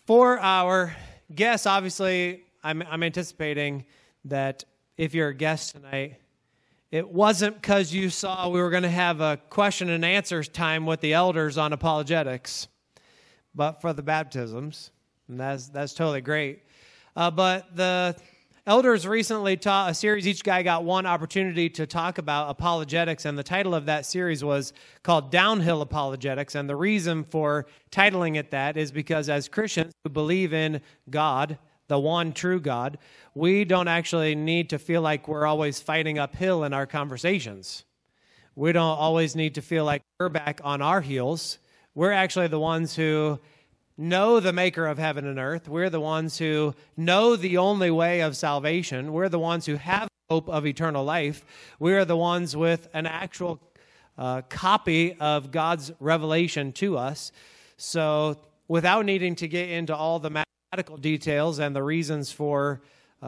For our guests, obviously, I'm anticipating that if you're a guest tonight, it wasn't because you saw we were going to have a question and answers time with the elders on apologetics, but for the baptisms, and that's totally great. But the elders recently taught a series. Each guy got one opportunity to talk about apologetics, and the title of that series was called Downhill Apologetics. And the reason for titling it that is because as Christians who believe in God, the one true God, we don't actually need to feel like we're always fighting uphill in our conversations. We don't always need to feel like we're back on our heels. We're actually the ones who know the maker of heaven and earth. We're the ones who know the only way of salvation. We're the ones who have hope of eternal life. We are the ones with an actual copy of God's revelation to us. So without needing to get into all the mathematical details and the reasons for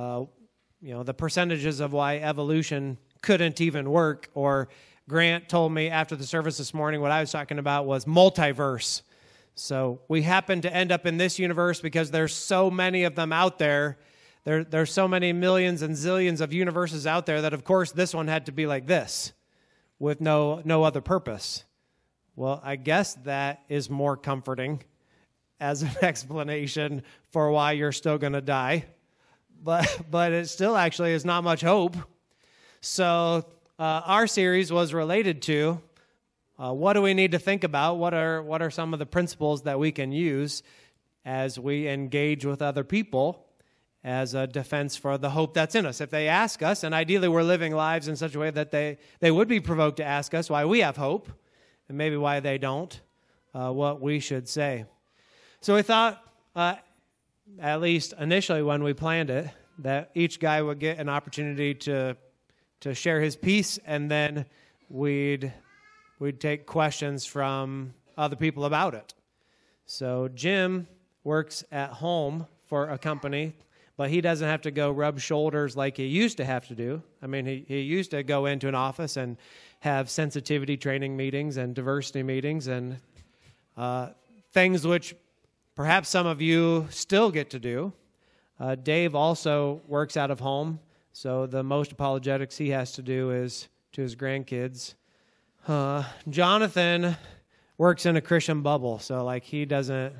the percentages of why evolution couldn't even work, or Grant told me after the service this morning what I was talking about was multiverse. So we happen to end up in this universe because there's so many of them out there. There's so many millions and zillions of universes out there that, of course, this one had to be like this with no other purpose. Well, I guess that is more comforting as an explanation for why you're still going to die. But it still actually is not much hope. So our series was related to what do we need to think about? What are some of the principles that we can use as we engage with other people as a defense for the hope that's in us? If they ask us, and ideally we're living lives in such a way that they would be provoked to ask us why we have hope, and maybe why they don't, what we should say. So we thought, at least initially when we planned it, that each guy would get an opportunity to share his piece, and then we'd take questions from other people about it. So Jim works at home for a company, but he doesn't have to go rub shoulders like he used to have to do. I mean, he used to go into an office and have sensitivity training meetings and diversity meetings and things which perhaps some of you still get to do. Dave also works out of home, so the most apologetics he has to do is to his grandkids. Jonathan works in a Christian bubble, so he doesn't.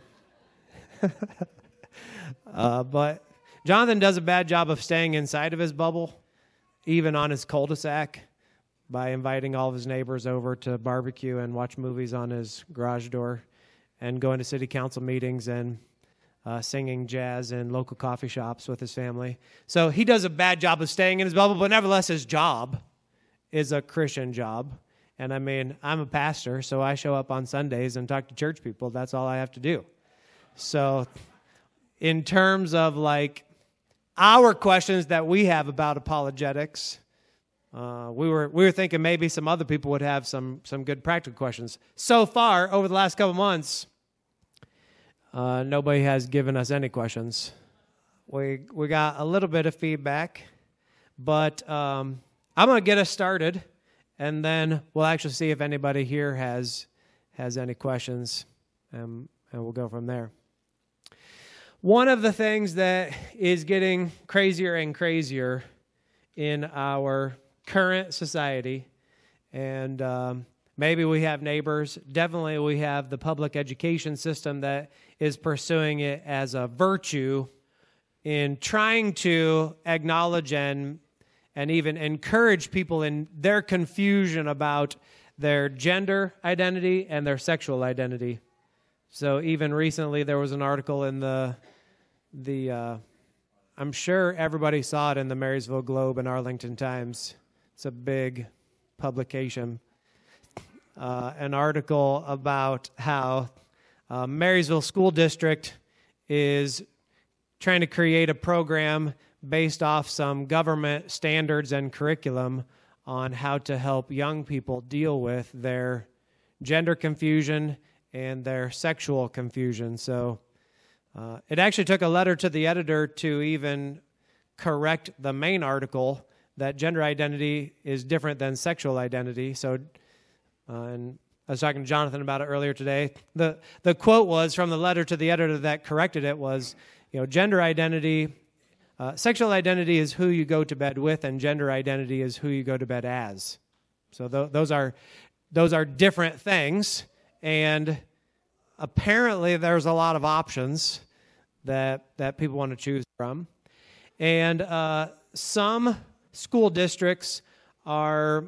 But Jonathan does a bad job of staying inside of his bubble, even on his cul-de-sac, by inviting all of his neighbors over to barbecue and watch movies on his garage door, and going to city council meetings and singing jazz in local coffee shops with his family. So he does a bad job of staying in his bubble, but nevertheless his job is a Christian job. And I mean, I'm a pastor, so I show up on Sundays and talk to church people. That's all I have to do. So in terms of our questions that we have about apologetics, we were thinking maybe some other people would have some good practical questions. So far, over the last couple months, nobody has given us any questions. We got a little bit of feedback, but I'm going to get us started. And then we'll actually see if anybody here has any questions, and we'll go from there. One of the things that is getting crazier and crazier in our current society, and maybe we have neighbors, definitely we have the public education system that is pursuing it as a virtue in trying to acknowledge and even encourage people in their confusion about their gender identity and their sexual identity. So even recently there was an article in the I'm sure everybody saw it in the Marysville Globe and Arlington Times. It's a big publication. An article about how Marysville School District is trying to create a program based off some government standards and curriculum on how to help young people deal with their gender confusion and their sexual confusion. So it actually took a letter to the editor to even correct the main article that gender identity is different than sexual identity. So, and I was talking to Jonathan about it earlier today. The quote was from the letter to the editor that corrected it was, gender identity, sexual identity is who you go to bed with, and gender identity is who you go to bed as. So those are different things, and apparently there's a lot of options that people want to choose from. And some school districts are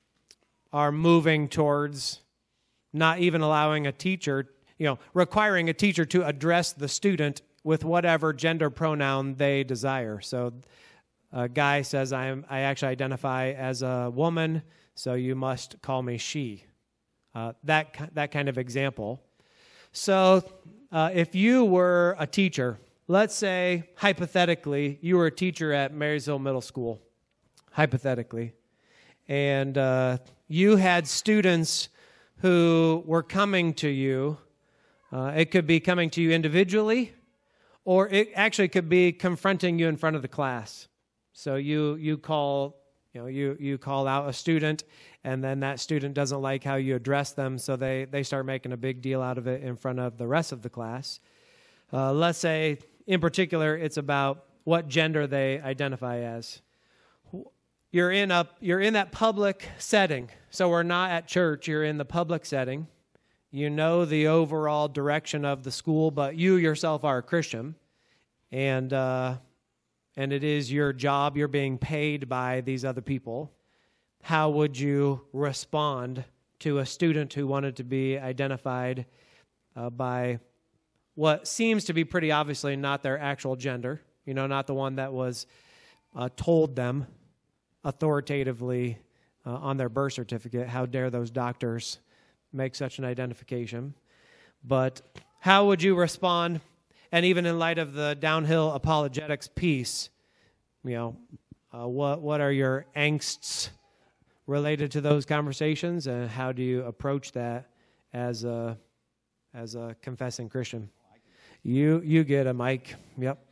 moving towards not even allowing a teacher, requiring a teacher to address the student with whatever gender pronoun they desire. So a guy says, I actually identify as a woman, so you must call me she. That kind of example. So if you were a teacher, let's say, hypothetically, you were a teacher at Marysville Middle School, hypothetically, and you had students who were coming to you. It could be coming to you individually, or it actually could be confronting you in front of the class. So you call out a student, and then that student doesn't like how you address them, so they start making a big deal out of it in front of the rest of the class. Let's say, in particular, it's about what gender they identify as. You're in that public setting, so we're not at church. You're in the public setting. You know the overall direction of the school, but you yourself are a Christian, and it is your job. You're being paid by these other people. How would you respond to a student who wanted to be identified by what seems to be pretty obviously not their actual gender, not the one that was told them authoritatively on their birth certificate? How dare those doctors make such an identification? But how would you respond? And even in light of the downhill apologetics piece, what are your angsts related to those conversations, and how do you approach that as a confessing Christian? You get a mic. Yep.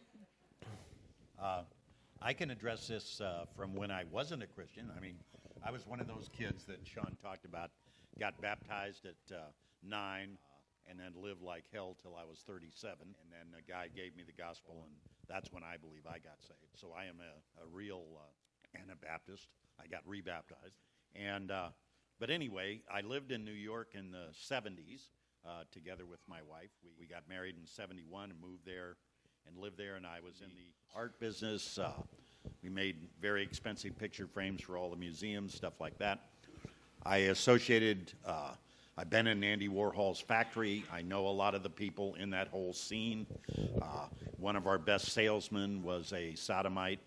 I can address this from when I wasn't a Christian. I mean, I was one of those kids that Sean talked about, got baptized at 9, and then lived like hell till I was 37. And then a guy gave me the gospel, and that's when I believe I got saved. So I am a real Anabaptist. I got rebaptized. And but anyway, I lived in New York in the 70s together with my wife. We got married in 71 and moved there and lived there, and I was in the art business. We made very expensive picture frames for all the museums, stuff like that. I've been in Andy Warhol's factory. I know a lot of the people in that whole scene. One of our best salesmen was a sodomite,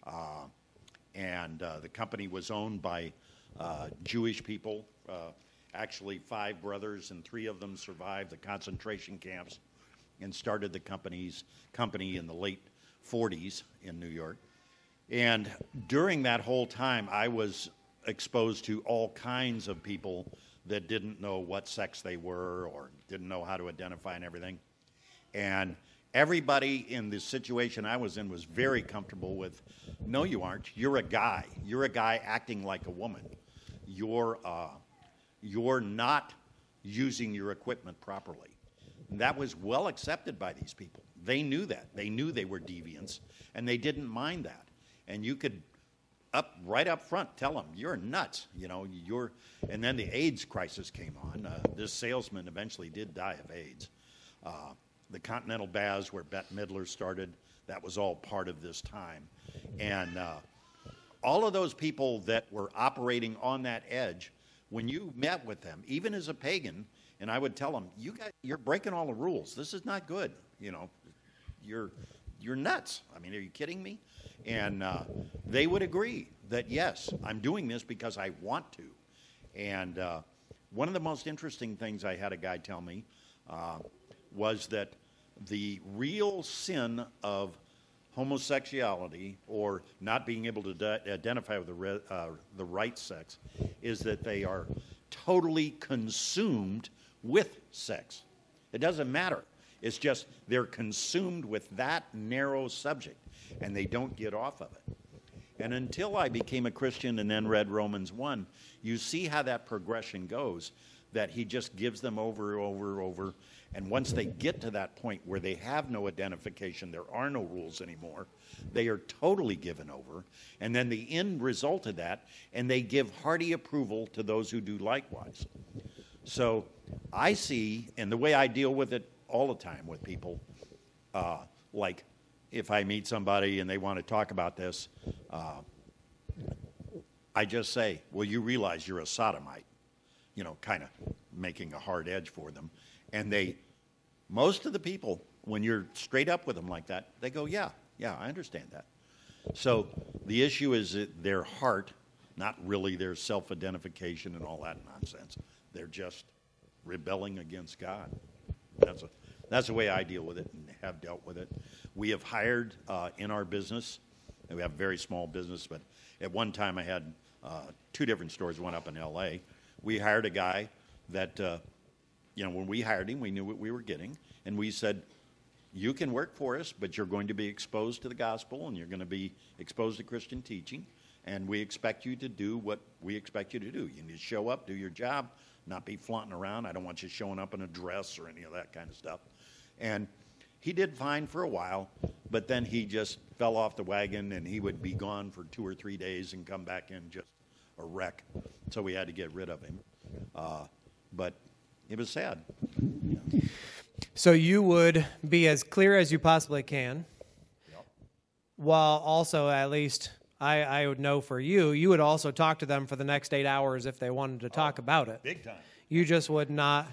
and the company was owned by Jewish people. Actually, 5 brothers, and 3 of them survived the concentration camps and started the company in the late 40s in New York. And during that whole time, I was exposed to all kinds of people that didn't know what sex they were or didn't know how to identify and everything. And everybody in the situation I was in was very comfortable with, no, you aren't. You're a guy. You're a guy acting like a woman. You're not using your equipment properly. And that was well accepted by these people. They knew that. They knew they were deviants, and they didn't mind that. And you could right up front tell them, you're nuts, and then the AIDS crisis came on. This salesman eventually did die of AIDS. The Continental Baths, where Bette Midler started, that was all part of this time. And all of those people that were operating on that edge, when you met with them, even as a pagan, and I would tell them, you're breaking all the rules. This is not good. You're nuts. I mean, are you kidding me? And they would agree that, yes, I'm doing this because I want to. And one of the most interesting things I had a guy tell me was that the real sin of homosexuality, or not being able to identify with the right sex, is that they are totally consumed with sex. It doesn't matter. It's just they're consumed with that narrow subject, and they don't get off of it. And until I became a Christian and then read Romans 1, you see how that progression goes, that he just gives them over. And once they get to that point where they have no identification, there are no rules anymore, they are totally given over. And then the end result of that, and they give hearty approval to those who do likewise. So I see, and the way I deal with it all the time with people, like if I meet somebody and they want to talk about this, I just say, well, you realize you're a sodomite, kind of making a hard edge for them. And most of the people, when you're straight up with them like that, they go, yeah, I understand that. So the issue is their heart, not really their self-identification and all that nonsense. They're just rebelling against God. That's the way I deal with it and have dealt with it. We have hired in our business, and we have a very small business, but at one time I had 2 different stores, one up in L.A. We hired a guy that, when we hired him, we knew what we were getting, and we said, you can work for us, but you're going to be exposed to the gospel, and you're going to be exposed to Christian teaching, and we expect you to do what we expect you to do. You need to show up, do your job, not be flaunting around. I don't want you showing up in a dress or any of that kind of stuff. And he did fine for a while, but then he just fell off the wagon, and he would be gone for 2 or 3 days and come back in just a wreck. So we had to get rid of him. But it was sad. So you would be as clear as you possibly can, while also, at least I would know for you would also talk to them for the next 8 hours if they wanted to talk about it. Big time. You just would not.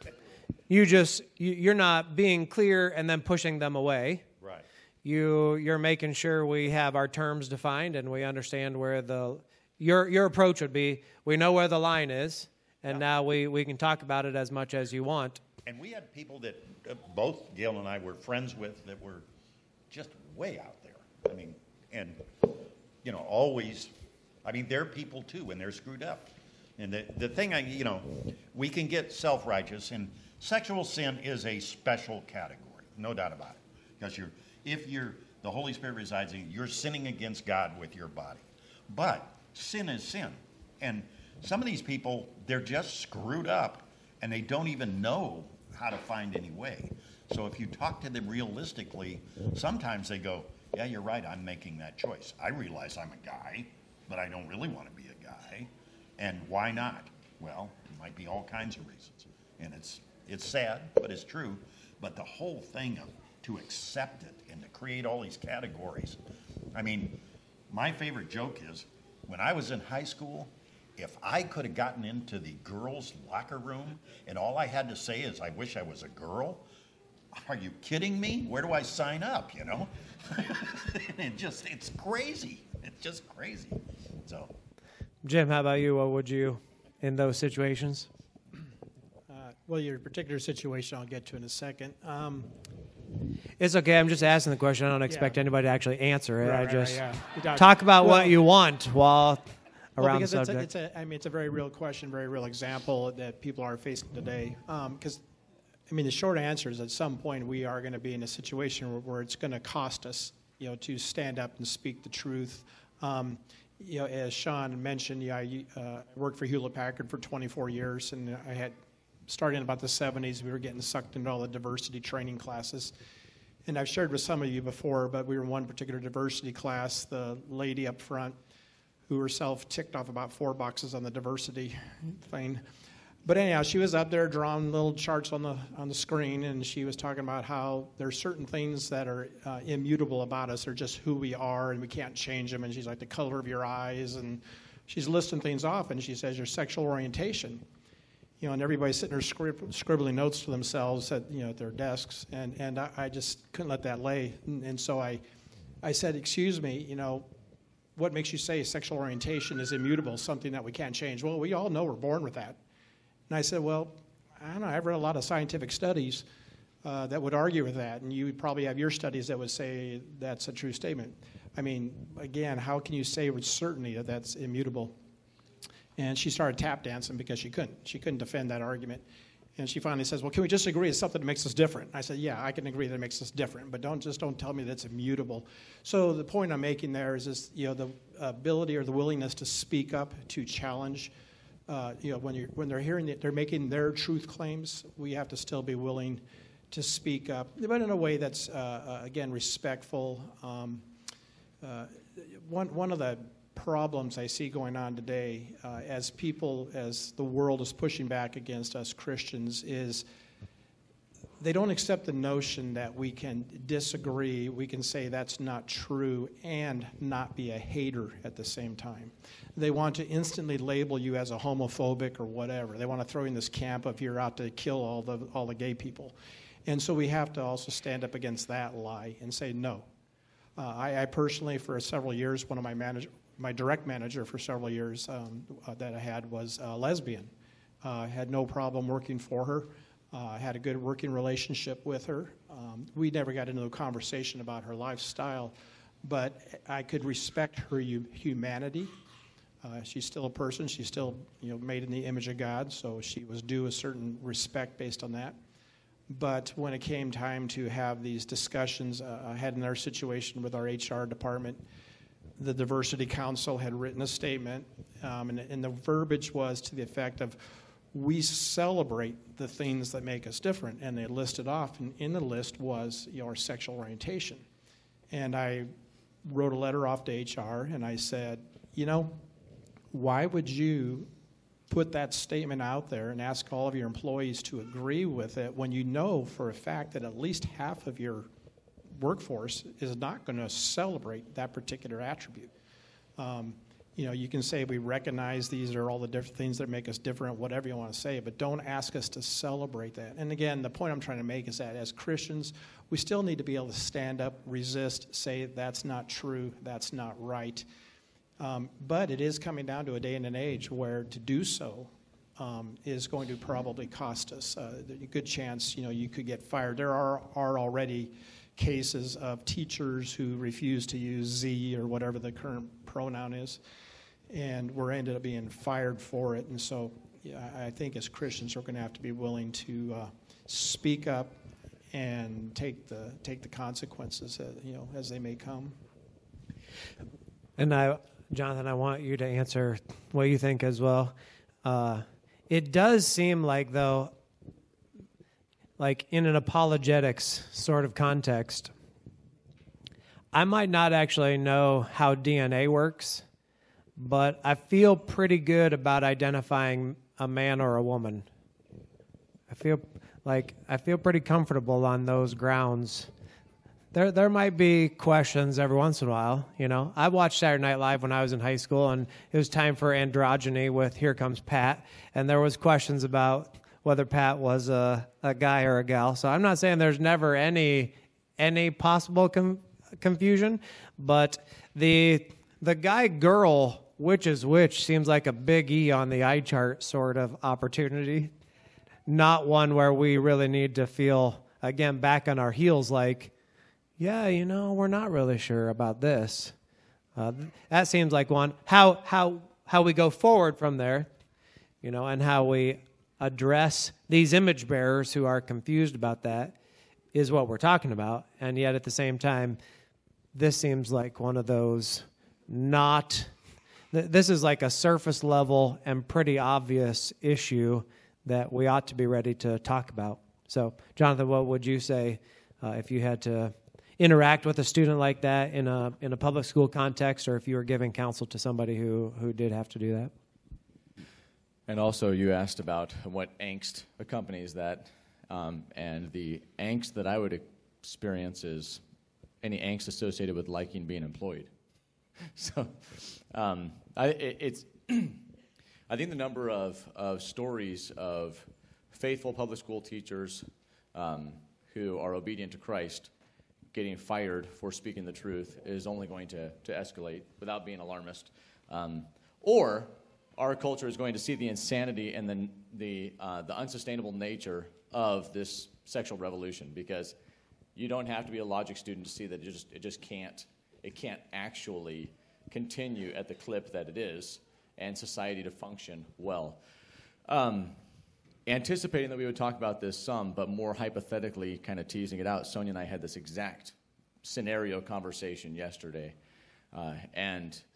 You're not being clear and then pushing them away. Right. You're making sure we have our terms defined and we understand where your approach would be. We know where the line is, and now we can talk about it as much as you want. And we had people that both Gail and I were friends with that were just way out there. I mean, and always. I mean, they're people too, and they're screwed up. And the thing, we can get self-righteous, and sexual sin is a special category, no doubt about it. Because if the Holy Spirit resides in you, you're sinning against God with your body. But sin is sin. And some of these people, they're just screwed up, and they don't even know how to find any way. So if you talk to them realistically, sometimes they go, yeah, you're right, I'm making that choice. I realize I'm a guy, but I don't really want to be a guy. And why not? Well, it might be all kinds of reasons. And it's sad, but it's true. But the whole thing to accept it and to create all these categories. I mean, my favorite joke is, when I was in high school, if I could have gotten into the girls' locker room and all I had to say is, I wish I was a girl, are you kidding me? Where do I sign up, It's crazy. It's just crazy. So, Jim, how about you? What would you, in those situations? Well, your particular situation I'll get to in a second. It's okay. I'm just asking the question. I don't expect anybody to actually answer it. Right, talk about what you want while around the because subject. it's a very real question, very real example that people are facing today. Because, the short answer is at some point we are going to be in a situation where it's going to cost us, to stand up and speak the truth. As Sean mentioned, I worked for Hewlett-Packard for 24 years, and I had started in about the 70s. We were getting sucked into all the diversity training classes. And I've shared with some of you before, but we were in one particular diversity class. The lady up front, who herself ticked off about 4 boxes on the diversity thing. But anyhow, she was up there drawing little charts on the screen, and she was talking about how there are certain things that are immutable about us. They're just who we are, and we can't change them. And she's like, the color of your eyes, and she's listing things off, and she says your sexual orientation. And everybody's sitting there scribbling notes to themselves at their desks, and I just couldn't let that lay. And so I said, excuse me, what makes you say sexual orientation is immutable, something that we can't change? Well, we all know we're born with that. And I said, well, I don't know, I've read a lot of scientific studies that would argue with that, and you would probably have your studies that would say that's a true statement. Again, how can you say with certainty that that's immutable? And she started tap dancing because she couldn't defend that argument. And she finally says, well, can we just agree it's something that makes us different? I said, yeah, I can agree that it makes us different, but don't tell me that's immutable. So the point I'm making there is the ability or the willingness to speak up, to challenge when they're hearing that they're making their truth claims, we have to still be willing to speak up, but in a way that's again respectful. One of the problems I see going on today, as the world is pushing back against us Christians, is they don't accept the notion that we can disagree, we can say that's not true, and not be a hater at the same time. They want to instantly label you as a homophobic or whatever. They want to throw you in this camp of you're out to kill all the gay people. And so we have to also stand up against that lie and say no. I personally, for several years, one of my direct manager for several years that I had was a lesbian. Had no problem working for her. Had a good working relationship with her. We never got into a conversation about her lifestyle, but I could respect her humanity. She's still a person. She's still made in the image of God, so she was due a certain respect based on that. But when it came time to have these discussions, I had in our situation with our HR department, the Diversity Council had written a statement, and the verbiage was to the effect of, we celebrate the things that make us different, and they listed off, and in the list was our sexual orientation. And I wrote a letter off to HR, and I said, why would you put that statement out there and ask all of your employees to agree with it when you know for a fact that at least half of your workforce is not going to celebrate that particular attribute? You can say we recognize these are all the different things that make us different, whatever you want to say, but don't ask us to celebrate that. And again, the point I'm trying to make is that as Christians, we still need to be able to stand up, resist, say that's not true, that's not right. But it is coming down to a day and an age where to do so is going to probably cost us. A good chance, you could get fired. There are already cases of teachers who refuse to use Z or whatever the current pronoun is, and were ended up being fired for it. And so I think as Christians we're going to have to be willing to speak up and take the consequences as they may come. And Jonathan, I want you to answer what you think as well. It does seem like, though, like in an apologetics sort of context, I might not actually know how DNA works, but I feel pretty good about identifying a man or a woman. I feel pretty comfortable on those grounds. There might be questions every once in a while, I watched Saturday Night Live when I was in high school, and it was time for androgyny with Here Comes Pat, and there was questions about whether Pat was a guy or a gal. So I'm not saying there's never any possible confusion, but the guy-girl, which is which, seems like a big E on the eye chart sort of opportunity, not one where we really need to feel, again, back on our heels like, yeah, we're not really sure about this. That seems like one. How we go forward from there, and how we address these image bearers who are confused about that is what we're talking about. And yet at the same time, this seems like one of those this is like a surface level and pretty obvious issue that we ought to be ready to talk about. So, Jonathan, what would you say if you had to interact with a student like that in a public school context, or if you were giving counsel to somebody who did have to do that? And also you asked about what angst accompanies that, and the angst that I would experience is any angst associated with liking being employed. So I think the number of stories of faithful public school teachers who are obedient to Christ getting fired for speaking the truth is only going to escalate without being alarmist. Or our culture is going to see the insanity and the unsustainable nature of this sexual revolution, because you don't have to be a logic student to see that it can't actually continue at the clip that it is and society to function well. Anticipating that we would talk about this some, but more hypothetically kind of teasing it out, Sonia and I had this exact scenario conversation yesterday. And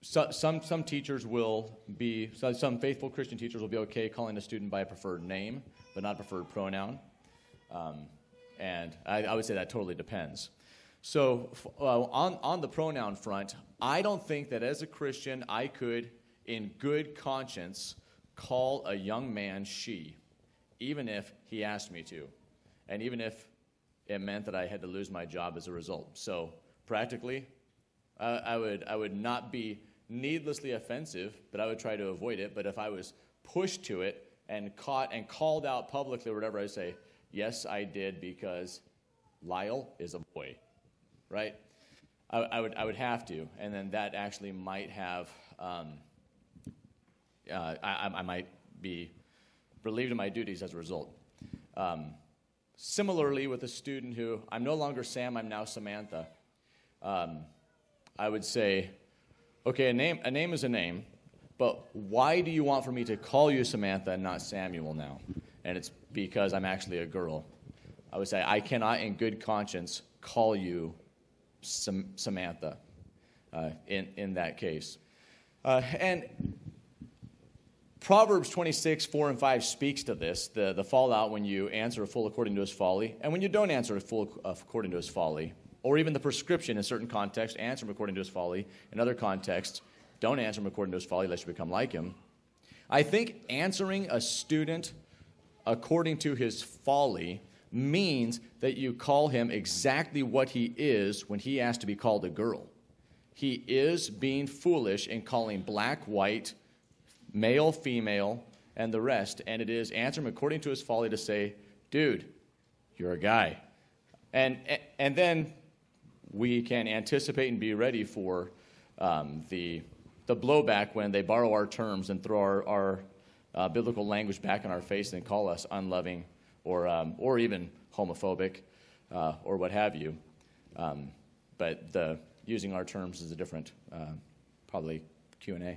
some teachers will be, some faithful Christian teachers will be okay calling a student by a preferred name, but not a preferred pronoun. And I would say that totally depends. So on the pronoun front, I don't think that as a Christian I could, in good conscience, call a young man she, even if he asked me to, and even if it meant that I had to lose my job as a result. So practically, I would not be needlessly offensive, but I would try to avoid it. But if I was pushed to it and caught and called out publicly or whatever, I'd say, yes, I did, because Lyle is a boy, right? I would have to, and then that actually might have, I might be relieved of my duties as a result. Similarly, with a student who, I'm no longer Sam, I'm now Samantha, I would say, okay, a name is a name, but why do you want for me to call you Samantha and not Samuel now? And it's because I'm actually a girl. I would say I cannot in good conscience call you Samantha in that case. And Proverbs 26, 4 and 5 speaks to this, the fallout when you answer a fool according to his folly, and when you don't answer a fool according to his folly, or even the prescription in certain contexts, answer him according to his folly. In other contexts, don't answer him according to his folly, lest you become like him. I think answering a student according to his folly means that you call him exactly what he is when he asks to be called a girl. He is being foolish in calling black, white, male, female, and the rest, and it is answer him according to his folly to say, dude, you're a guy. And then we can anticipate and be ready for the blowback when they borrow our terms and throw our biblical language back in our face and call us unloving or even homophobic or what have you. But using our terms is a different, probably Q&A.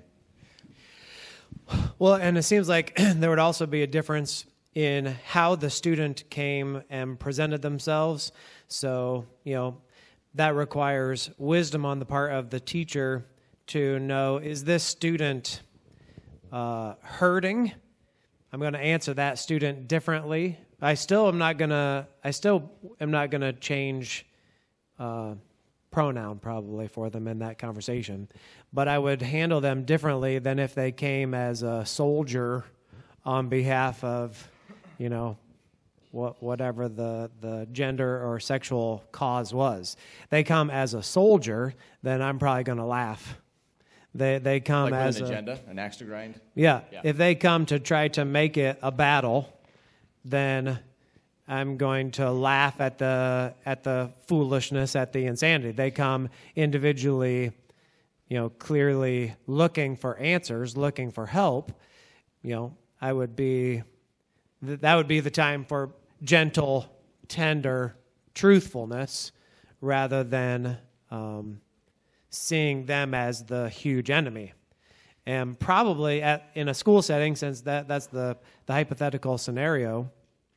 Well, and it seems like there would also be a difference in how the student came and presented themselves. So, that requires wisdom on the part of the teacher to know, is this student hurting? I'm going to answer that student differently. I still am not going to change pronoun probably for them in that conversation, but I would handle them differently than if they came as a soldier on behalf of, whatever the gender or sexual cause was. They come as a soldier, then I'm probably going to laugh. They come like as an agenda, an axe to grind. Yeah. If they come to try to make it a battle, then I'm going to laugh at the foolishness, at the insanity. They come individually, clearly looking for answers, looking for help. That would be the time for gentle, tender truthfulness, rather than seeing them as the huge enemy. And probably in a school setting, since that's the hypothetical scenario,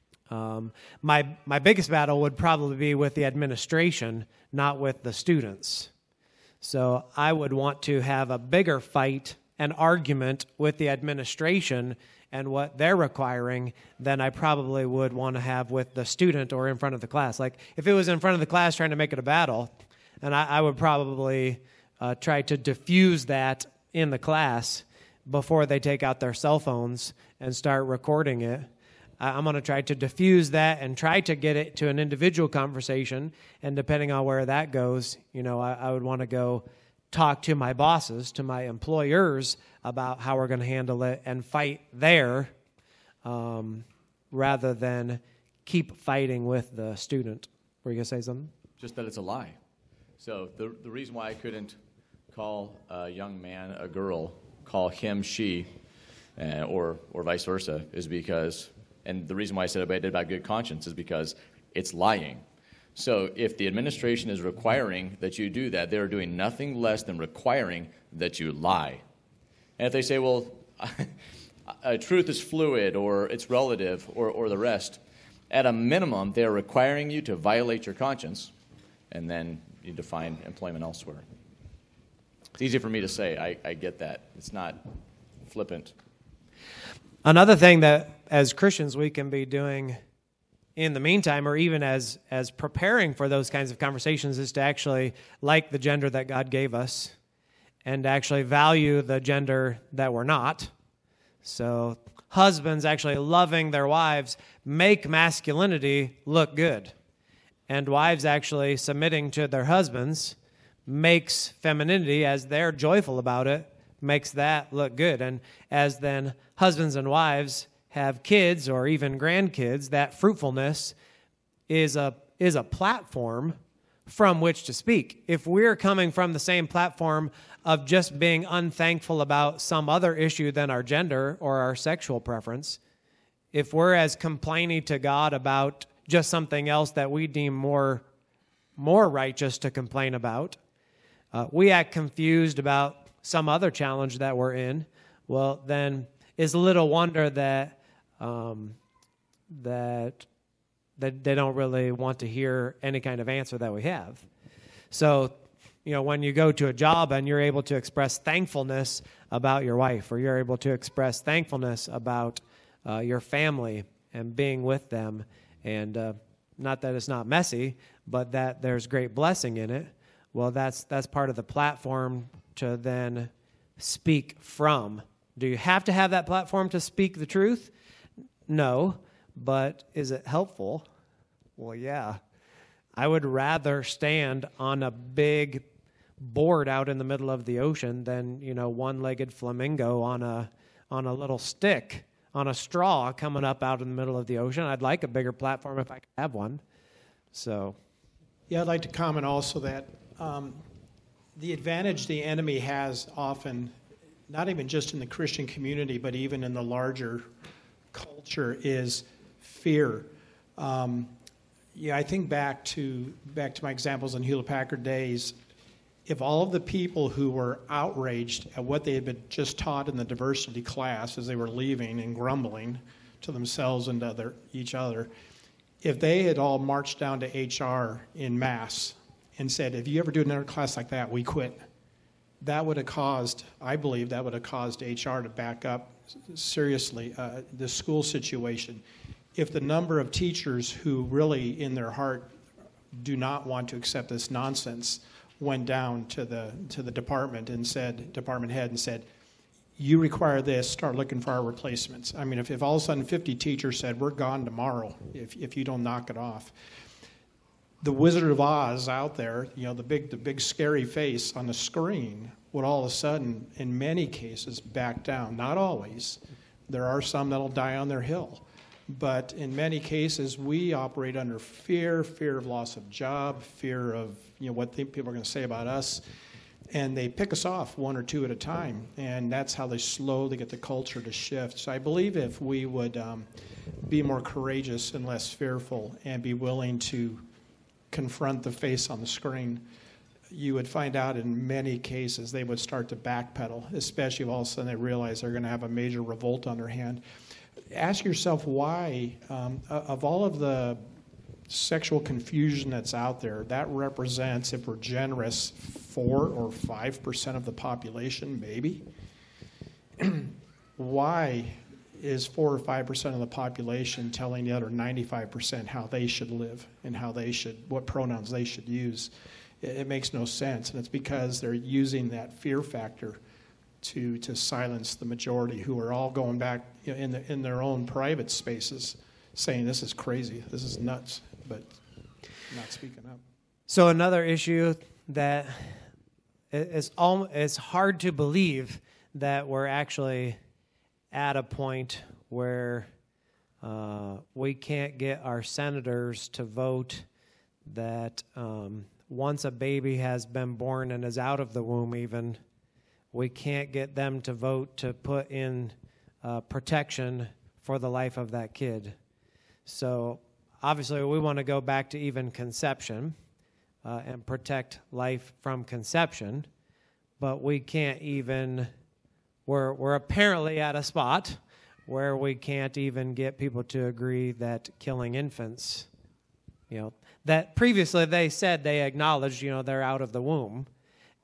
my biggest battle would probably be with the administration, not with the students. So I would want to have a bigger fight, an argument with the administration and what they're requiring than I probably would want to have with the student or in front of the class. Like if it was in front of the class trying to make it a battle, and I would probably try to diffuse that in the class before they take out their cell phones and start recording it. I'm going to try to diffuse that and try to get it to an individual conversation. And depending on where that goes, I would want to go talk to my bosses, to my employers about how we're going to handle it and fight there rather than keep fighting with the student. Were you going to say something? Just that it's a lie. So the reason why I couldn't call a young man a girl, call him she, or vice versa, is because, and the reason why I said what I did about good conscience is because it's lying. So if the administration is requiring that you do that, they're doing nothing less than requiring that you lie. And if they say, well, truth is fluid or it's relative or the rest, at a minimum, they're requiring you to violate your conscience, and then you define employment elsewhere. It's easy for me to say. I get that. It's not flippant. Another thing that as Christians we can be doing in the meantime, or even as preparing for those kinds of conversations, is to actually like the gender that God gave us and actually value the gender that we're not. So husbands actually loving their wives make masculinity look good. And wives actually submitting to their husbands makes femininity, as they're joyful about it, makes that look good. And as then husbands and wives have kids or even grandkids, that fruitfulness is a platform from which to speak. If we're coming from the same platform of just being unthankful about some other issue than our gender or our sexual preference, if we're as complaining to God about just something else that we deem more righteous to complain about, we act confused about some other challenge that we're in, well, then it's little wonder that they don't really want to hear any kind of answer that we have. So, when you go to a job and you're able to express thankfulness about your wife, or you're able to express thankfulness about your family and being with them, and not that it's not messy, but that there's great blessing in it, well, that's part of the platform to then speak from. Do you have to have that platform to speak the truth? No, but is it helpful? Well, yeah. I would rather stand on a big board out in the middle of the ocean than, one-legged flamingo on a little stick, on a straw coming up out in the middle of the ocean. I'd like a bigger platform if I could have one. So, yeah, I'd like to comment also that the advantage the enemy has often, not even just in the Christian community, but even in the larger culture, is fear. I think back to my examples in Hewlett-Packard days. If all of the people who were outraged at what they had been just taught in the diversity class as they were leaving and grumbling to themselves and to each other, if they had all marched down to HR in mass and said, if you ever do another class like that, we quit, that would have caused, I believe, HR to back up seriously the school situation. If the number of teachers who really in their heart do not want to accept this nonsense went down to the department head and said, you require this, start looking for our replacements. I mean, if all of a sudden 50 teachers said, we're gone tomorrow if you don't knock it off. The Wizard of Oz out there, the big scary face on the screen would all of a sudden, in many cases, back down. Not always. There are some that'll die on their hill. But in many cases, we operate under fear of loss of job, fear of what people are going to say about us. And they pick us off one or two at a time. And that's how they slowly get the culture to shift. So I believe if we would be more courageous and less fearful and be willing to confront the face on the screen, you would find out in many cases they would start to backpedal, especially if all of a sudden they realize they're going to have a major revolt on their hand. Ask yourself why, of all of the sexual confusion that's out there, that represents, if we're generous, 4 or 5% of the population, maybe. Why is 4 or 5% of the population telling the other 95% how they should live and what pronouns they should use? It makes no sense, and it's because they're using that fear factor to silence the majority, who are all going back in their own private spaces, saying this is crazy, this is nuts, but not speaking up. So another issue that it's hard to believe that we're actually at a point where we can't get our senators to vote that once a baby has been born and is out of the womb even, we can't get them to vote to put in protection for the life of that kid. So obviously we want to go back to even conception and protect life from conception, but we can't even, we're apparently at a spot where we can't even get people to agree that killing infants, that previously they said they acknowledged, they're out of the womb.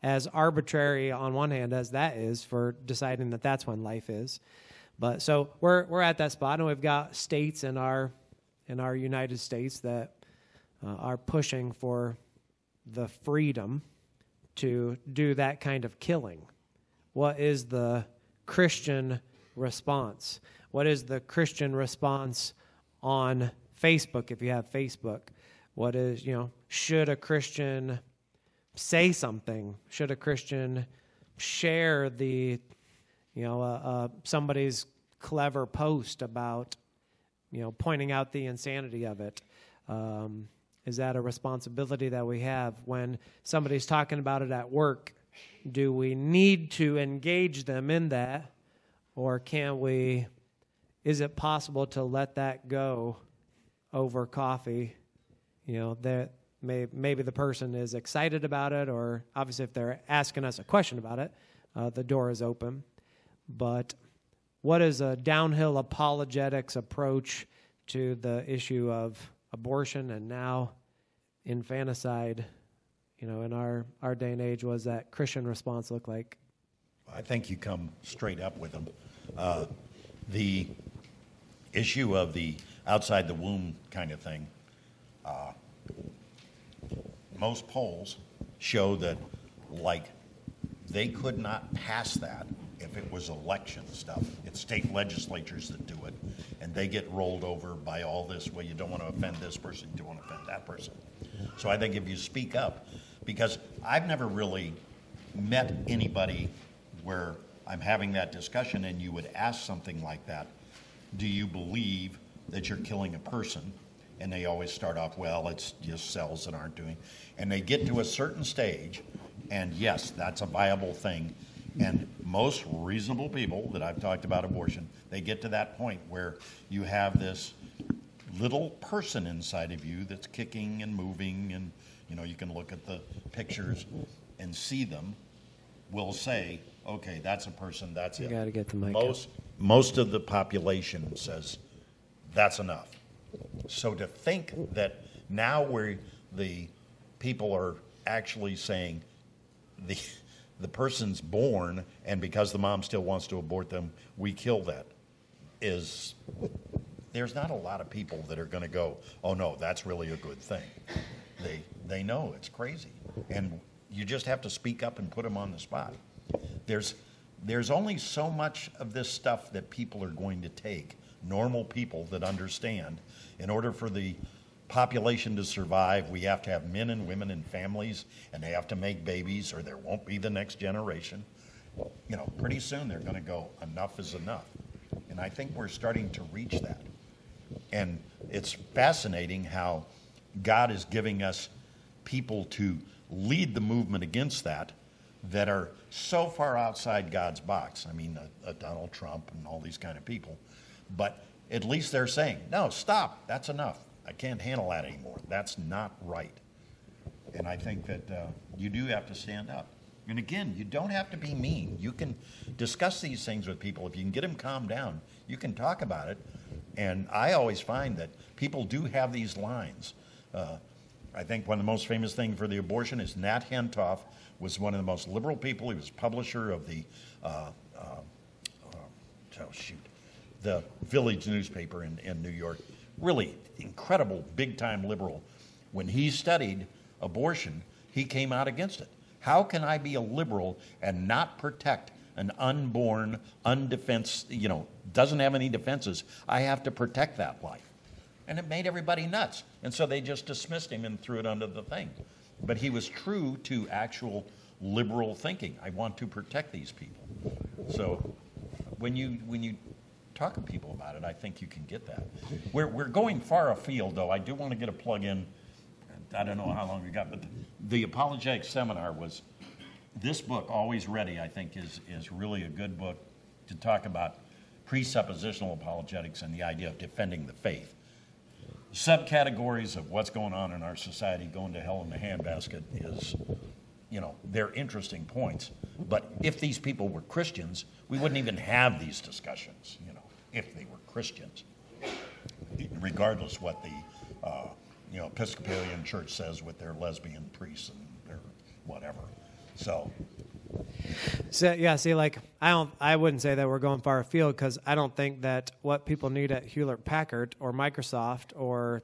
as arbitrary on one hand as that is for deciding that that's when life is. But so we're at that spot, and we've got states in our United States that are pushing for the freedom to do that kind of killing. What is the Christian response? What is the Christian response on Facebook, if you have Facebook? What is, should a Christian say something? Should a Christian share the, somebody's clever post about, pointing out the insanity of it? Is that a responsibility that we have when somebody's talking about it at work? Do we need to engage them in that, or is it possible to let that go over coffee? That maybe the person is excited about it, or obviously if they're asking us a question about it, the door is open. But what is a downhill apologetics approach to the issue of abortion and now infanticide, in our day and age? Was that Christian response look like? I think you come straight up with them. The issue of the outside the womb kind of thing, most polls show that, they could not pass that if it was election stuff. It's state legislatures that do it, and they get rolled over by all this, well, you don't want to offend this person, you don't want to offend that person. So I think if you speak up, because I've never really met anybody where I'm having that discussion and you would ask something like that, do you believe that you're killing a person? And they always start off, well, it's just cells that aren't doing. And they get to a certain stage, and yes, that's a viable thing. And most reasonable people that I've talked about abortion, they get to that point where you have this little person inside of you that's kicking and moving, and you can look at the pictures and see them, will say, okay, that's a person, that's it. You got to get the mic. Most of the population says that's enough. So to think that now where the people are actually saying the person's born, and because the mom still wants to abort them, we kill that, there's not a lot of people that are going to go, oh no, that's really a good thing. They know it's crazy, and you just have to speak up and put them on the spot. There's only so much of this stuff that people are going to take, normal people that understand. In order for the population to survive, we have to have men and women and families, and they have to make babies, or there won't be the next generation. Pretty soon they're going to go, enough is enough. And I think we're starting to reach that. And it's fascinating how God is giving us people to lead the movement against that are so far outside God's box. I mean, Donald Trump and all these kind of people. But at least they're saying, no, stop, that's enough. I can't handle that anymore. That's not right. And I think that you do have to stand up. And again, you don't have to be mean. You can discuss these things with people. If you can get them calmed down, you can talk about it. And I always find that people do have these lines. I think one of the most famous things for the abortion is Nat Hentoff was one of the most liberal people. He was publisher of the the Village newspaper in New York. Really incredible, big-time liberal. When he studied abortion, he came out against it. How can I be a liberal and not protect an unborn, undefensed, doesn't have any defenses? I have to protect that life. And it made everybody nuts. And so they just dismissed him and threw it under the thing. But he was true to actual liberal thinking. I want to protect these people. So when you talk to people about it, I think you can get that. We're going far afield, though. I do want to get a plug in. I don't know how long we got, but the apologetics seminar was, this book, Always Ready, I think is really a good book to talk about presuppositional apologetics and the idea of defending the faith. Subcategories of what's going on in our society, going to hell in the handbasket, is, they're interesting points. But if these people were Christians, we wouldn't even have these discussions, if they were Christians, regardless what the Episcopalian Church says with their lesbian priests and their whatever. So, So, yeah, see, like I wouldn't say that we're going far afield because I don't think that what people need at Hewlett Packard or Microsoft or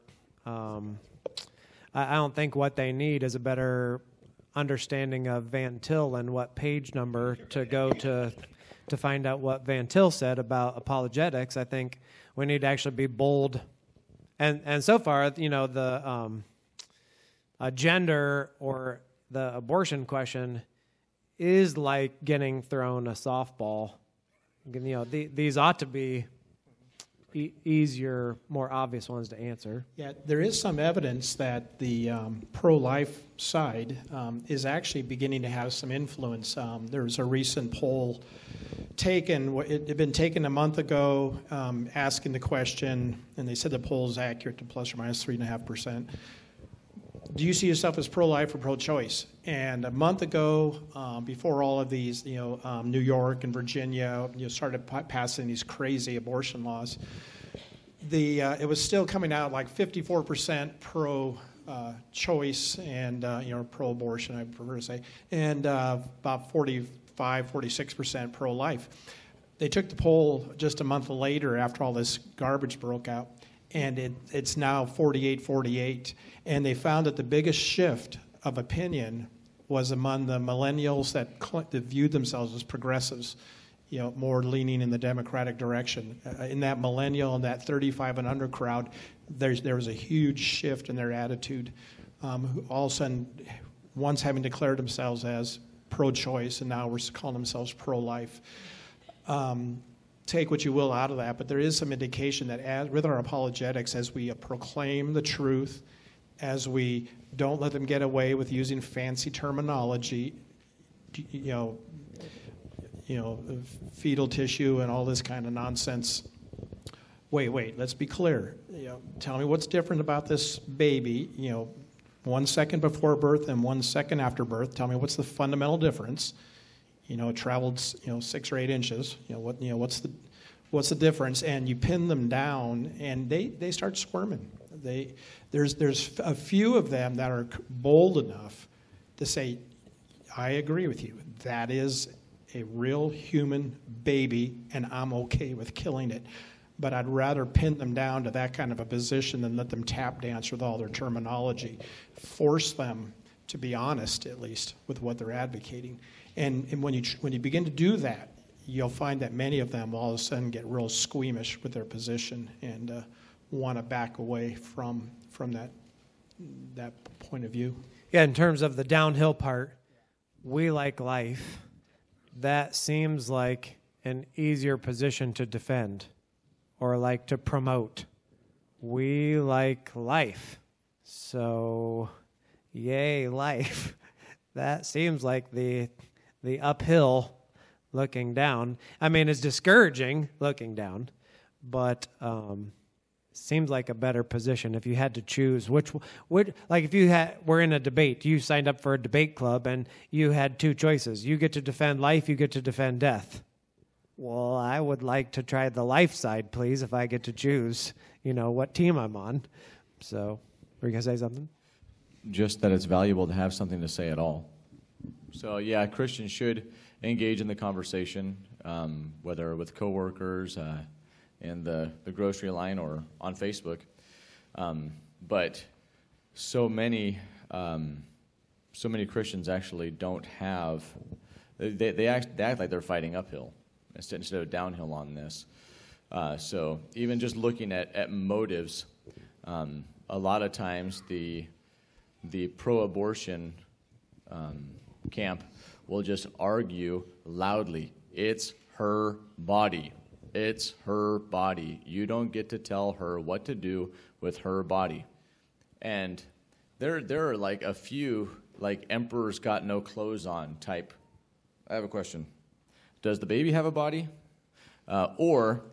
I don't think what they need is a better understanding of Van Til and what page number to go to find out what Van Til said about apologetics. I think we need to actually be bold. And so far, the gender or the abortion question is like getting thrown a softball. These ought to be easier, more obvious ones to answer. Yeah, there is some evidence that the pro-life side is actually beginning to have some influence. There was a recent poll taken, it had been taken a month ago, asking the question, and they said the poll is accurate to plus or minus 3.5%. Do you see yourself as pro-life or pro-choice? And a month ago, before all of these, New York and Virginia, started passing these crazy abortion laws, it was still coming out like 54% pro-choice and pro-abortion, I prefer to say, and about 46% pro-life. They took the poll just a month later after all this garbage broke out, and it's now 48-48. And they found that the biggest shift of opinion was among the millennials that viewed themselves as progressives, more leaning in the Democratic direction. In that millennial and that 35 and under crowd, there was a huge shift in their attitude. Who all of a sudden, once having declared themselves as pro-choice, and now we're calling themselves pro-life. Take what you will out of that, but there is some indication that with our apologetics, as we proclaim the truth, as we don't let them get away with using fancy terminology, fetal tissue and all this kind of nonsense. Wait, let's be clear. Tell me what's different about this baby, 1 second before birth and 1 second after birth. Tell me what's the fundamental difference. It traveled, 6 or 8 inches. What's the difference? And you pin them down, and they start squirming. There's a few of them that are bold enough to say, I agree with you. That is a real human baby, and I'm okay with killing it. But I'd rather pin them down to that kind of a position than let them tap dance with all their terminology. Force them to be honest, at least, with what they're advocating. And when you begin to do that, you'll find that many of them all of a sudden get real squeamish with their position and want to back away from that point of view. Yeah, in terms of the downhill part, we like life. That seems like an easier position to defend or like to promote. We like life. So, yay, life. That seems like the uphill looking down. I mean, it's discouraging looking down, but seems like a better position if you had to choose which like if you were in a debate, you signed up for a debate club and you had 2 choices. You get to defend life, you get to defend death. Well, I would like to try the life side, please, if I get to choose, what team I'm on. So, were you going to say something? Just that it's valuable to have something to say at all. So, yeah, Christians should engage in the conversation, whether with coworkers, in the grocery line or on Facebook. But so many Christians actually don't have, they act like they're fighting uphill instead of downhill on this. So even just looking at motives, a lot of times the pro-abortion camp will just argue loudly, it's her body. It's her body. You don't get to tell her what to do with her body. And there are like a few, like emperor's got no clothes on type. I have a question. Does the baby have a body? Or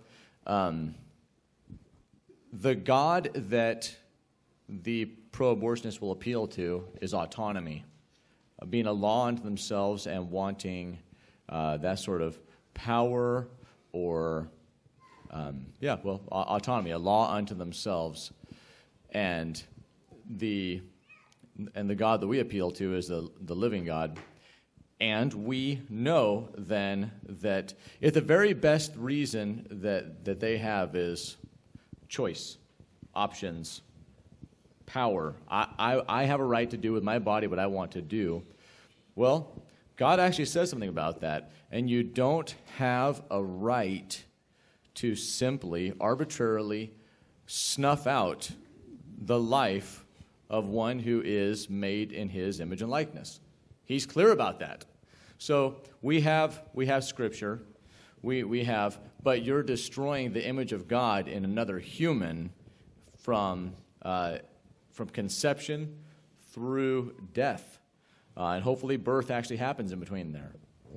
the God that the pro-abortionists will appeal to is autonomy, being a law unto themselves and wanting that sort of power or, autonomy, a law unto themselves. And the God that we appeal to is the living God. And we know then that if the very best reason that they have is choice, options, power, I have a right to do with my body what I want to do, well, God actually says something about that. And you don't have a right to simply, arbitrarily snuff out the life of one who is made in his image and likeness. He's clear about that. So we have Scripture, we have, but you're destroying the image of God in another human from conception through death, and hopefully birth actually happens in between there.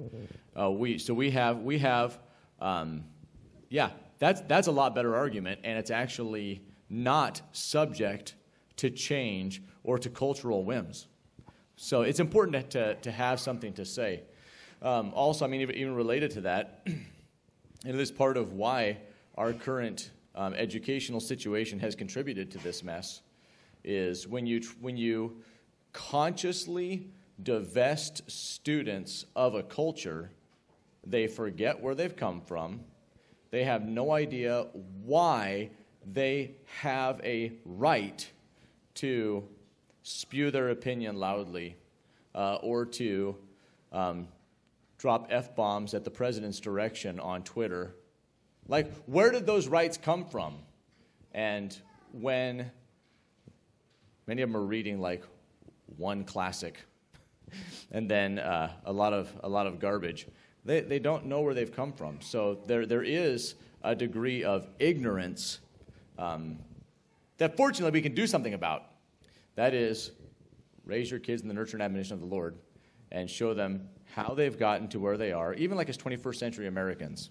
That's a lot better argument, and it's actually not subject to change or to cultural whims. So it's important to have something to say. Also, I mean, even related to that, and it is part of why our current educational situation has contributed to this mess, is when you consciously divest students of a culture, they forget where they've come from. They have no idea why they have a right to spew their opinion loudly or to drop F-bombs at the president's direction on Twitter. Like, where did those rights come from? And when many of them are reading like one classic and then a lot of garbage, they don't know where they've come from. So there is a degree of ignorance that fortunately we can do something about. That is, raise your kids in the nurture and admonition of the Lord and show them how they've gotten to where they are, even like as 21st century Americans.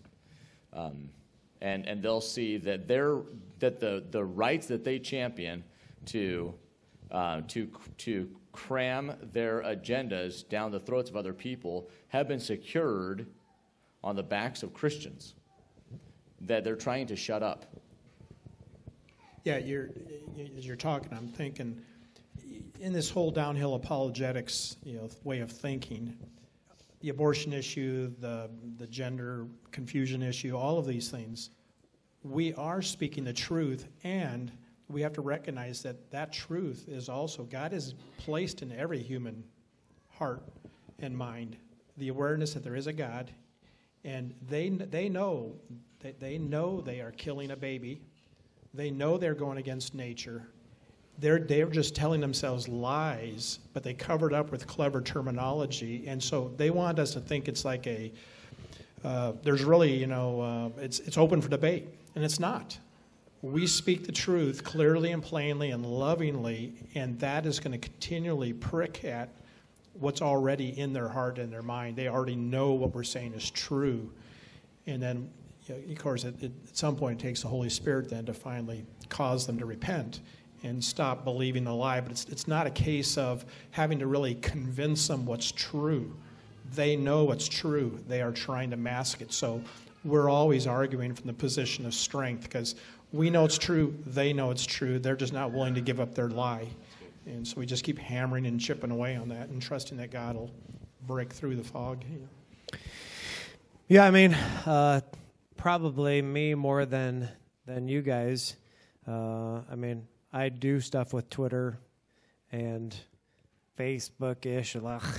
And they'll see that the rights that they champion to cram their agendas down the throats of other people have been secured on the backs of Christians that they're trying to shut up. Yeah, as you're talking, I'm thinking, in this whole downhill apologetics, way of thinking, the abortion issue, the gender confusion issue, all of these things, we are speaking the truth, and we have to recognize that truth is also, God has placed in every human heart and mind the awareness that there is a God, and they know they are killing a baby. They know they're going against nature. They're just telling themselves lies, but they cover it up with clever terminology, and so they want us to think it's like there's really, it's open for debate, and it's not. We speak the truth clearly and plainly and lovingly, and that is going to continually prick at what's already in their heart and their mind. They already know what we're saying is true, and then, of course, at some point it takes the Holy Spirit then to finally cause them to repent and stop believing the lie. But it's not a case of having to really convince them what's true. They know what's true. They are trying to mask it. So we're always arguing from the position of strength because we know it's true. They know it's true. They're just not willing to give up their lie. And so we just keep hammering and chipping away on that and trusting that God will break through the fog. Yeah, I mean, probably me more than you guys. I mean, I do stuff with Twitter and Facebook-ish,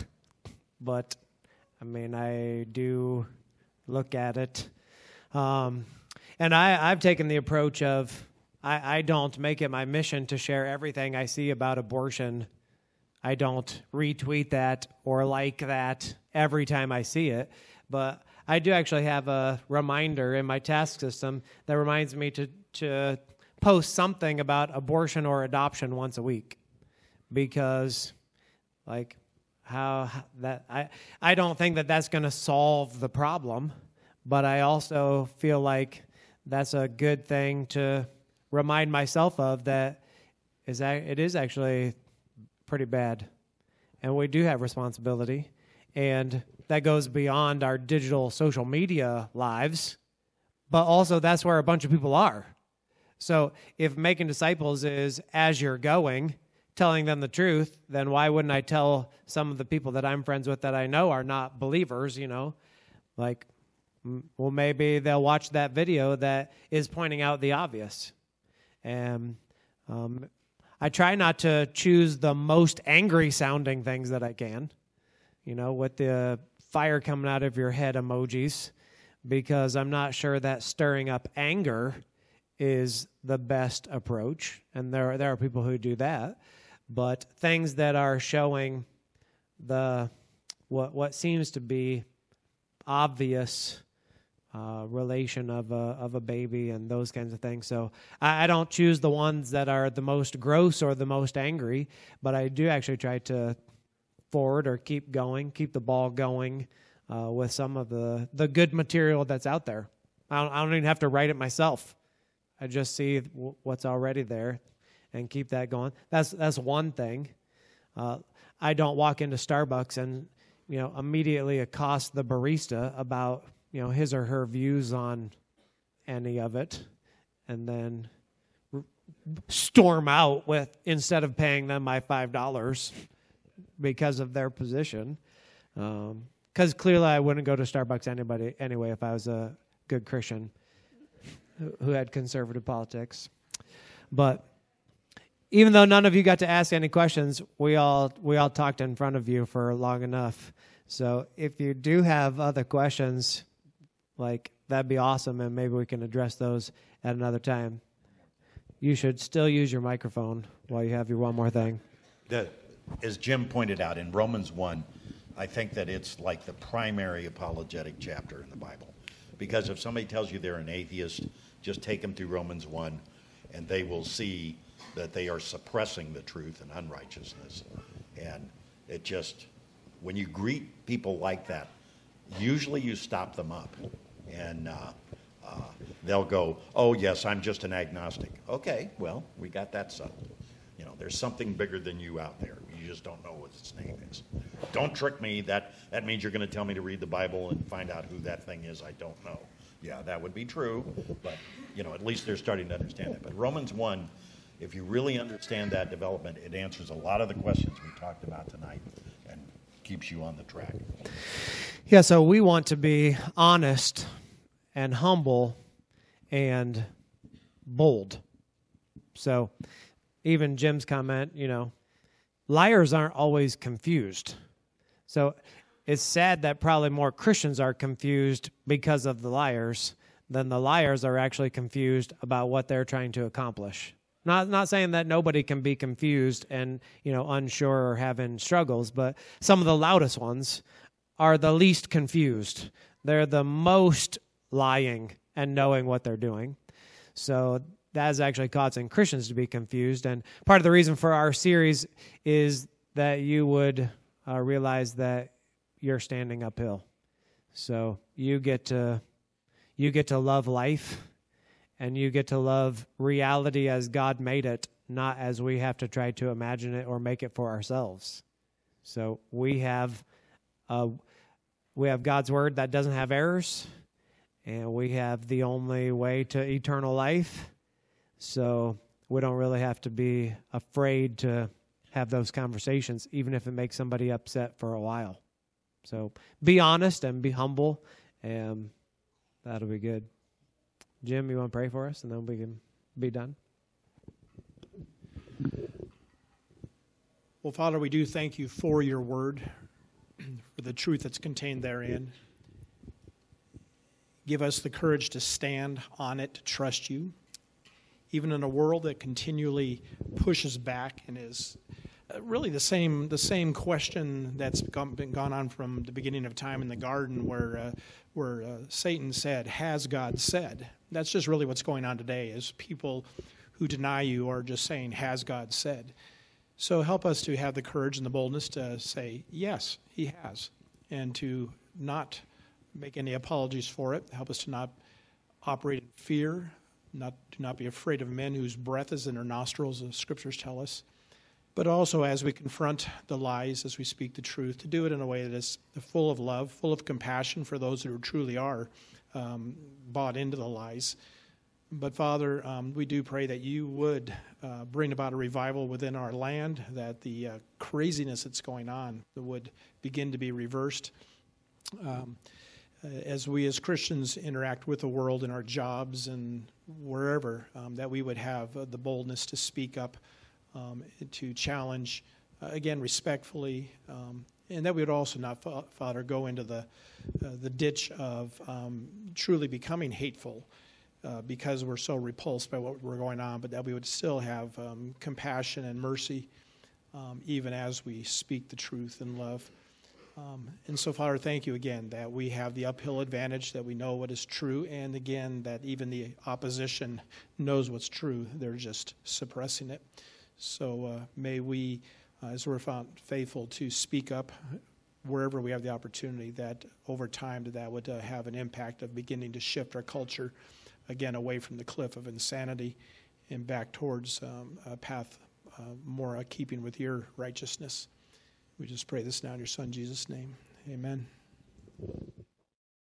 but I mean, I do look at it. And I've taken the approach of I don't make it my mission to share everything I see about abortion. I don't retweet that or like that every time I see it, but I do actually have a reminder in my task system that reminds me to post something about abortion or adoption once a week, because like how that I don't think that that's going to solve the problem, but I also feel like that's a good thing to remind myself of, that it is actually pretty bad, and we do have responsibility, and that goes beyond our digital social media lives, but also that's where a bunch of people are. So if making disciples is as you're going, telling them the truth, then why wouldn't I tell some of the people that I'm friends with that I know are not believers, Like, well, maybe they'll watch that video that is pointing out the obvious. And I try not to choose the most angry-sounding things that I can, with the fire coming out of your head emojis, because I'm not sure that stirring up anger is the best approach, and there are people who do that. But things that are showing what seems to be obvious relation of a baby and those kinds of things. So I don't choose the ones that are the most gross or the most angry, but I do actually try to forward or keep the ball going with some of the good material that's out there. I don't even have to write it myself. I just see what's already there and keep that going. That's one thing. I don't walk into Starbucks and immediately accost the barista about his or her views on any of it, and then storm out instead of paying them my $5 because of their position. Because clearly I wouldn't go to Starbucks anyway if I was a good Christian who had conservative politics. But even though none of you got to ask any questions, we all talked in front of you for long enough. So if you do have other questions, that'd be awesome, and maybe we can address those at another time. You should still use your microphone while you have your one more thing. As Jim pointed out, in Romans 1, I think that it's like the primary apologetic chapter in the Bible. Because if somebody tells you they're an atheist, just take them through Romans 1, and they will see that they are suppressing the truth and unrighteousness. And it just, when you greet people like that, usually you stop them up. And they'll go, oh, yes, I'm just an agnostic. Okay, well, we got that settled. There's something bigger than you out there. You just don't know what its name is. Don't trick me. That means you're going to tell me to read the Bible and find out who that thing is I don't know. Yeah, that would be true, but, at least they're starting to understand that. But Romans 1, if you really understand that development, it answers a lot of the questions we talked about tonight and keeps you on the track. Yeah, so we want to be honest and humble and bold. So even Jim's comment, liars aren't always confused. So it's sad that probably more Christians are confused because of the liars than the liars are actually confused about what they're trying to accomplish. Not saying that nobody can be confused and, unsure or having struggles, but some of the loudest ones are the least confused. They're the most lying and knowing what they're doing. So that is actually causing Christians to be confused. And part of the reason for our series is that you would realize that you're standing uphill. So you get to love life, and you get to love reality as God made it, not as we have to try to imagine it or make it for ourselves. So we have God's word that doesn't have errors, and we have the only way to eternal life. So we don't really have to be afraid to have those conversations, even if it makes somebody upset for a while. So be honest and be humble, and that'll be good. Jim, you want to pray for us, and then we can be done? Well, Father, we do thank you for your word, for the truth that's contained therein. Give us the courage to stand on it, to trust you, even in a world that continually pushes back and is really the same question that's been gone on from the beginning of time in the garden, where Satan said, "Has God said?" That's just really what's going on today, is people who deny you are just saying, "Has God said?" So help us to have the courage and the boldness to say, "Yes, He has," and to not make any apologies for it. Help us to not operate in fear, do not be afraid of men whose breath is in their nostrils, as the Scriptures tell us. But also, as we confront the lies, as we speak the truth, to do it in a way that is full of love, full of compassion for those who truly are bought into the lies, But Father, we do pray that you would bring about a revival within our land, that the craziness that's going on would begin to be reversed. As we as Christians interact with the world in our jobs and wherever, that we would have the boldness to speak up, to challenge, again, respectfully, and that we would also not, Father, go into the ditch of truly becoming hateful because we're so repulsed by what we're going on, but that we would still have compassion and mercy even as we speak the truth in love. And so, Father, thank you again that we have the uphill advantage, that we know what is true, and again, that even the opposition knows what's true. They're just suppressing it. So may we, as we're found faithful to speak up wherever we have the opportunity, that over time that would have an impact of beginning to shift our culture, again, away from the cliff of insanity and back towards a path more keeping with your righteousness. We just pray this now in your Son, Jesus' name. Amen.